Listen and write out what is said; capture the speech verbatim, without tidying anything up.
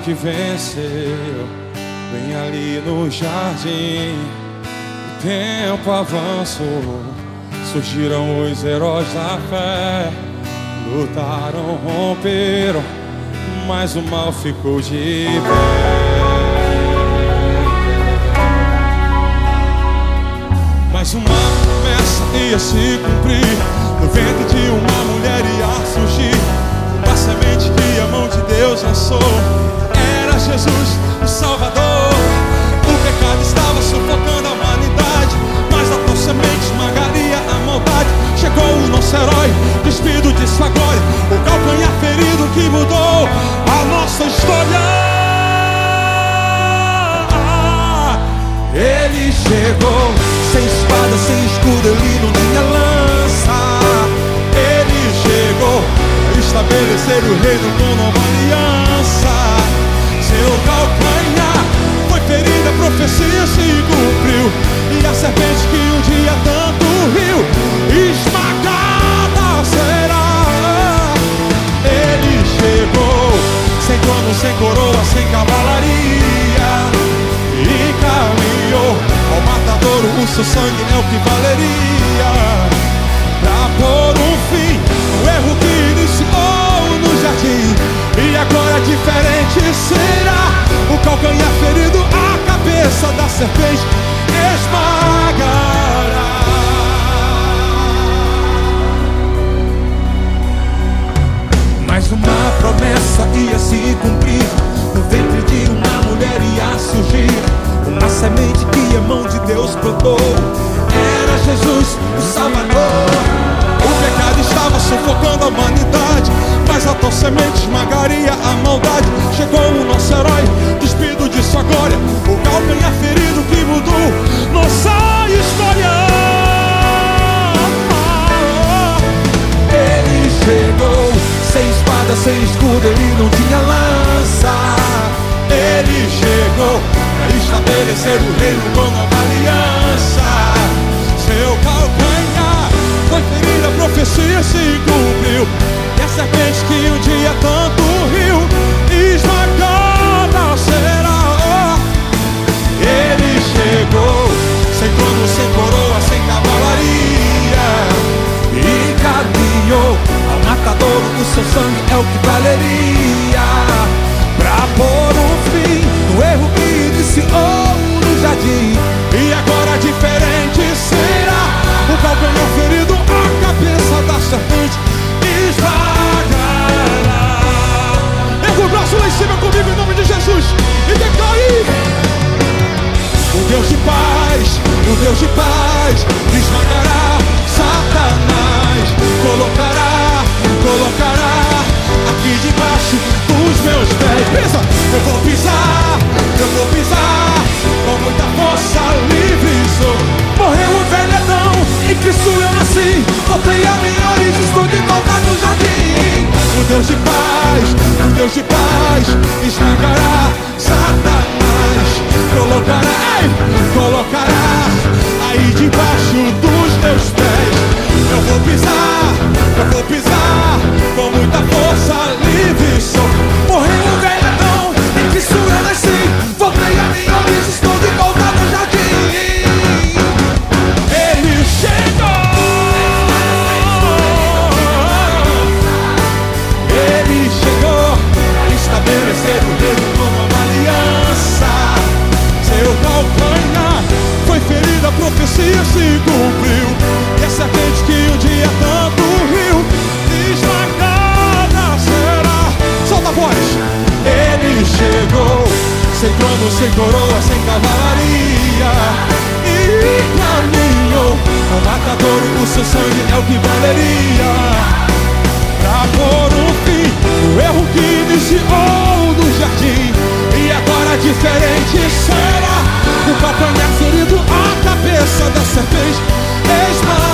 maldade venceu, bem ali no jardim. O tempo avançou, surgiram os heróis da fé. Lutaram, romperam, mas o mal ficou de pé. Mas uma promessa ia se cumprir, no ventre de uma mulher ia surgir uma semente que a mão de Deus lançou. Era Jesus, o Salvador. O pecado estava sufocando a humanidade, mas a tua semente esmagaria a maldade. Chegou o nosso herói, despido de sua glória, o calcanhar ferido que mudou a nossa história. Ele chegou, sem espada, sem escudo, ele não tinha lança. Ele chegou a estabelecer o reino com nova aliança. Seu calcanhar foi ferida, a profecia se cumpriu, e a serpente que um dia tanto riu, esmagada será. Ele chegou, sem trono, sem coroa, sem cavalaria, e caminhou ao matadouro. O seu sangue é o que valeria pra pôr um fim no erro que iniciou no jardim. E agora diferente será. O calcanhar ferido, a cabeça da serpente esmagará. Mas uma promessa ia se cumprir, no ventre de uma mulher ia surgir uma semente que a mão de Deus plantou. Era Jesus, o Salvador. O pecado estava sufocando a humanidade, mas a tua semente esmagaria a maldade. Chegou o nosso herói, despido de sua glória, o calcanhar ferido que mudou nossa história. Ele chegou, sem espada, sem escudo, ele não tinha lança. Ele chegou para estabelecer o reino com nova aliança. Seu calcanhar foi ferida, a profecia se cumpriu, e a serpente que um dia tanto riu, esmagada será. Ele chegou, sem trono, sem coroa, sem cavalaria, e caminhou ao matadouro. O seu sangue é o que valeria pra pôr um fim no erro que iniciou no jardim. E agora diferente será. O calcanhar ferido, a cabeça da serpente esmagará. Erga o braço lá em cima comigo em nome de Jesus e declare: o Deus de paz, o Deus de paz esmagará Satanás. Colocará, colocará aqui debaixo dos meus pés. Pisa, eu vou pisar, eu vou pisar com muita força, livre sou. Morreu o velho Adão, em Cristo eu nasci, voltei a minha origem, estou de volta no jardim. O Deus de paz, o Deus de paz esmagará Satanás. Colocará, colocará aí debaixo dos meus pés. Eu vou pisar, eu vou pisar com muita força, livre sou. Morreu o velho Adão, em Cristo eu nasci, voltei a minha origem, estou de volta no jardim. Ele chegou, ele chegou a estabelecer o reino com uma aliança. Seu calcanhar foi ferido, a profecia se cumpriu, e a serpente que um dia tanto riu, esmagada será. Solta a voz. Ele chegou, sem trono, sem coroa, sem cavalaria, e caminhou ao matadouro. O seu sangue é o que valeria pra pôr um fim no erro que iniciou no jardim. E agora diferente será. O calcanhar ferido, a cabeça da serpente esmagará.